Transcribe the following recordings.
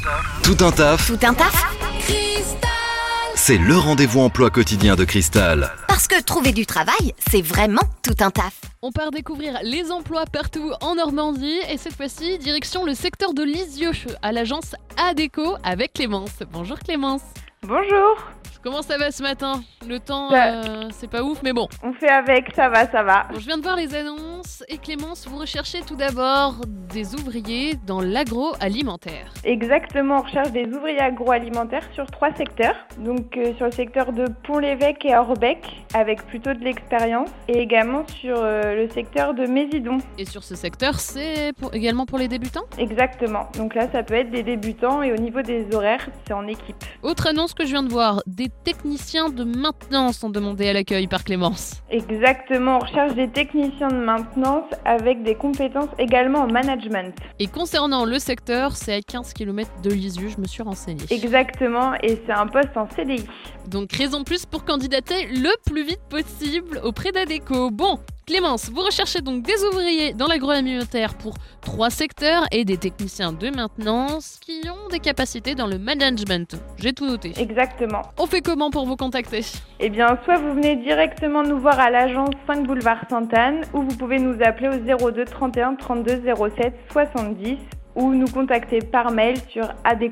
Tout un taf, Tout un taf? c'est le rendez-vous emploi quotidien de Cristal. Parce que trouver du travail, c'est vraiment tout un taf. On part découvrir les emplois partout en Normandie et cette fois-ci, direction le secteur de Lisieux à l'agence Adecco avec Clémence. Bonjour Clémence. Bonjour, Comment ça va ce matin? Le temps, c'est pas ouf, mais bon. on fait avec, ça va. Bon, je viens de voir les annonces et Clémence, vous recherchez tout d'abord des ouvriers dans l'agroalimentaire. Exactement, on recherche des ouvriers agroalimentaires sur 3 secteurs. Donc sur le secteur de Pont-l'Évêque et Orbec, avec plutôt de l'expérience, et également sur le secteur de Mésidon. Et sur ce secteur, c'est également pour les débutants? Exactement, donc là ça peut être des débutants et au niveau des horaires, c'est en équipe. Autre annonce que je viens de voir, des techniciens de maintenance sont demandés à l'accueil par Clémence. Exactement, on recherche des techniciens de maintenance avec des compétences également en management. Et concernant le secteur, c'est à 15 km de Lisieux, je me suis renseignée. Exactement, et c'est un poste en CDI. Donc raison plus pour candidater le plus vite possible auprès d'Adecco. Bon, Clémence, vous recherchez donc des ouvriers dans l'agroalimentaire pour 3 secteurs et des techniciens de maintenance qui ont des capacités dans le management. J'ai tout noté. Exactement. On fait comment pour vous contacter? Eh bien, soit vous venez directement nous voir à l'agence 5 boulevard Sainte-Anne, ou vous pouvez nous appeler au 02 31 32 07 70, ou nous contacter par mail sur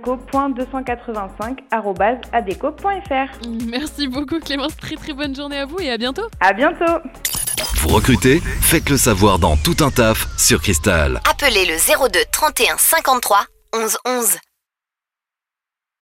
adeco.285@adeco.fr. Merci beaucoup Clémence, très bonne journée à vous et à bientôt. À bientôt. Vous recrutez? Faites-le savoir dans Tout un taf sur Cristal. Appelez le 02 31 53 11 11.